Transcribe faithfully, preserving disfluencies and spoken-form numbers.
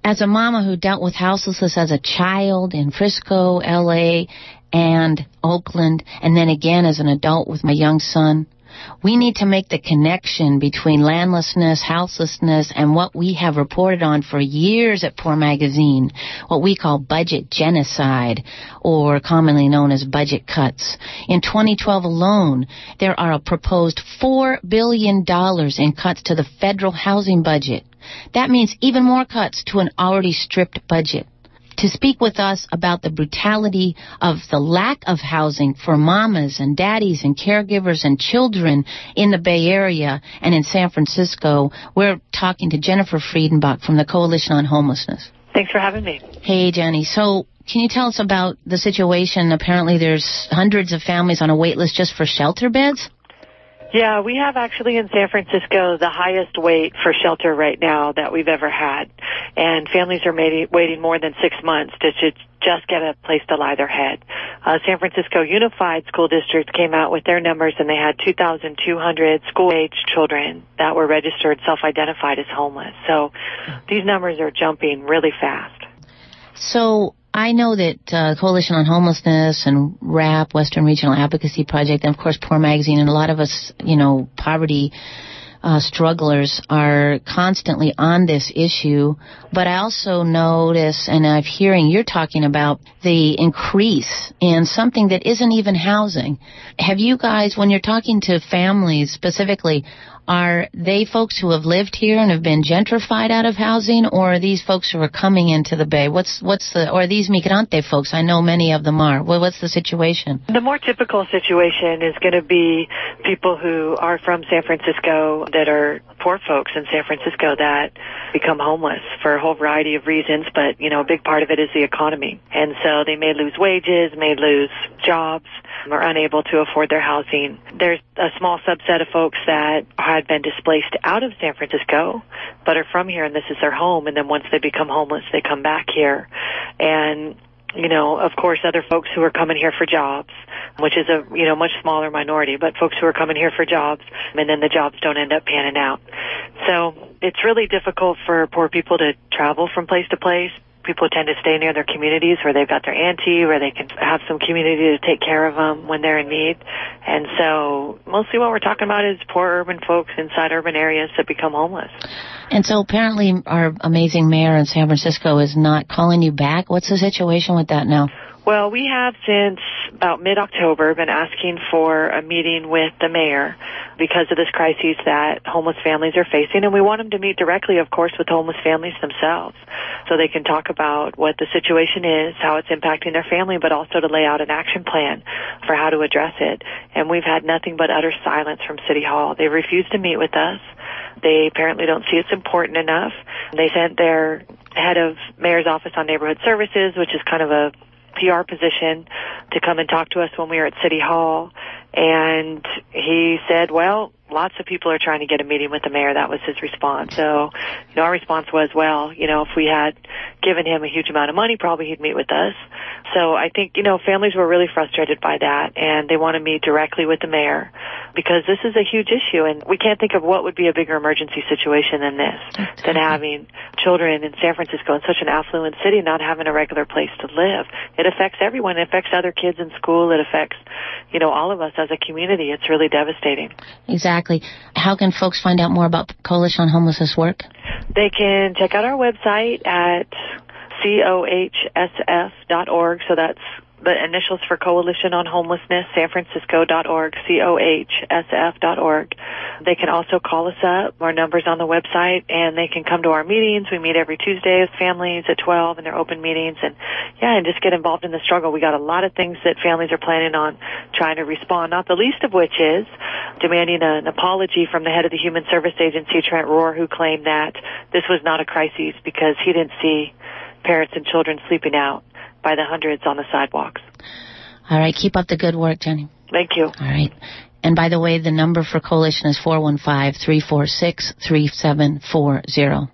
As a mama who dealt with houselessness as a child in Frisco, L A, and Oakland, and then again as an adult with my young son, we need to make the connection between landlessness, houselessness, and what we have reported on for years at Poor Magazine, what we call budget genocide, or commonly known as budget cuts. In twenty twelve alone, there are a proposed four billion dollars in cuts to the federal housing budget. That means even more cuts to an already stripped budget. To speak with us about the brutality of the lack of housing for mamas and daddies and caregivers and children in the Bay Area and in San Francisco, we're talking to Jennifer Friedenbach from the Coalition on Homelessness. Thanks for having me. Hey, Jenny. So can you tell us about the situation? Apparently there's hundreds of families on a wait list just for shelter beds? Yeah, we have actually in San Francisco the highest wait for shelter right now that we've ever had. And families are waiting more than six months to just get a place to lie their head. Uh, San Francisco Unified School District came out with their numbers, and they had two thousand two hundred school-age children that were registered, self-identified as homeless. So these numbers are jumping really fast. So I know that uh, Coalition on Homelessness and RAP, Western Regional Advocacy Project, and of course Poor Magazine, and a lot of us, you know, poverty uh, strugglers are constantly on this issue. But I also notice, and I'm hearing you're talking about the increase in something that isn't even housing. Have you guys, when you're talking to families specifically, are they folks who have lived here and have been gentrified out of housing, or are these folks who are coming into the Bay? What's what's the, or are these migrante folks? I know many of them are. Well, what's the situation? The more typical situation is going to be people who are from San Francisco that are poor folks in San Francisco that become homeless for a whole variety of reasons, but, you know, a big part of it is the economy. And so they may lose wages, may lose jobs, are unable to afford their housing. There's a small subset of folks that had been displaced out of San Francisco, but are from here and this is their home, and then once they become homeless, they come back here. And, you know, of course, other folks who are coming here for jobs, which is a, you know, much smaller minority, but folks who are coming here for jobs, and then the jobs don't end up panning out. So it's really difficult for poor people to travel from place to place. People tend to stay near their communities where they've got their auntie, where they can have some community to take care of them when they're in need. And so mostly what we're talking about is poor urban folks inside urban areas that become homeless. And so apparently our amazing mayor in San Francisco is not calling you back. What's the situation with that now? Well, we have since about mid-October been asking for a meeting with the mayor because of this crisis that homeless families are facing, and we want them to meet directly, of course, with homeless families themselves so they can talk about what the situation is, how it's impacting their family, but also to lay out an action plan for how to address it. And we've had nothing but utter silence from City Hall. They refuse to meet with us. They apparently don't see it's important enough. They sent their head of mayor's office on neighborhood services, which is kind of a P R position, to come and talk to us when we were at City Hall. And he said, well, lots of people are trying to get a meeting with the mayor. That was his response. So, you know, our response was, well, you know, if we had given him a huge amount of money, probably he'd meet with us. So I think, you know, families were really frustrated by that, and they want to meet directly with the mayor because this is a huge issue, and we can't think of what would be a bigger emergency situation than this, That's than having children in San Francisco, in such an affluent city, not having a regular place to live. It affects everyone. It affects other kids in school. It affects, you know, all of us as a community. It's really devastating. Exactly. How can folks find out more about Coalition on Homelessness work? They can check out our website at C O H S F dot org. So that's the initials for Coalition on Homelessness, san francisco dot org, C O H S F dot org. They can also call us up. Our number's on the website, and they can come to our meetings. We meet every Tuesday with families at twelve, and they're open meetings. And, yeah, and just get involved in the struggle. We got a lot of things that families are planning on trying to respond, not the least of which is demanding a, an apology from the head of the Human Service Agency, Trent Rohr, who claimed that this was not a crisis because he didn't see parents and children sleeping out by the hundreds on the sidewalks. All right. Keep up the good work, Jenny. Thank you. All right. And by the way, the number for Coalition is four one five, three four six, three seven four zero.